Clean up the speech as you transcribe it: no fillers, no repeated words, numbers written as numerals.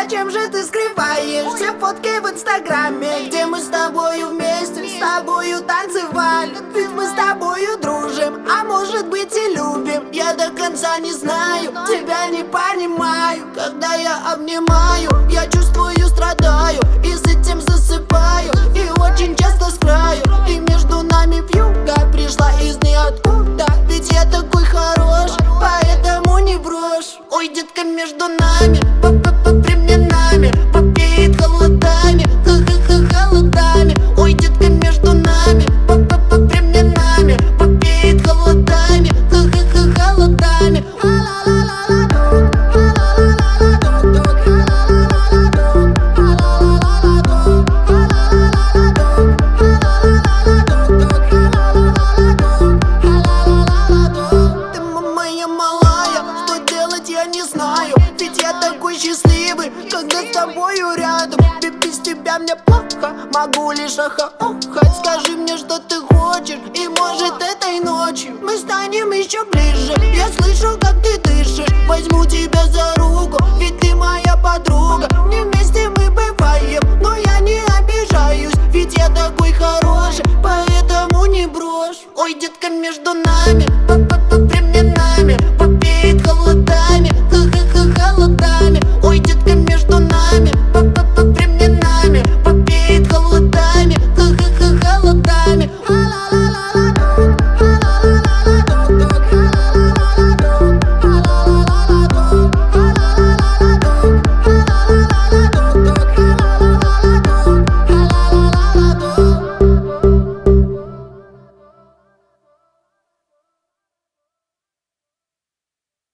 Зачем же ты скрываешь все фотки в инстаграме, где мы с тобою вместе, с тобою танцевали? Ведь мы с тобою дружим, а может быть и любим. Я до конца не знаю, тебя не понимаю. Когда я обнимаю, я чувствую, страдаю, и с этим засыпаю, и очень часто с краю. И между нами вьюга пришла из ниоткуда. Ведь я такой хороший, поэтому не брошь. Ой, детка, между нами временами попеет холодами, холодами. Ой, детка, между нами временами попеет холодами, холодами. Ты моя малая, что делать я не знаю. Ведь я такой счастливый, когда с тобою рядом. Ведь без тебя мне плохо, могу лишь охать. Скажи мне, что ты хочешь, и может этой ночью мы станем еще ближе. Я слышу, как ты дышишь, возьму тебя за руку, ведь ты моя подруга. Не вместе мы бываем, но я не обижаюсь, ведь я такой хороший, поэтому не брошь. Ой, детка, между нами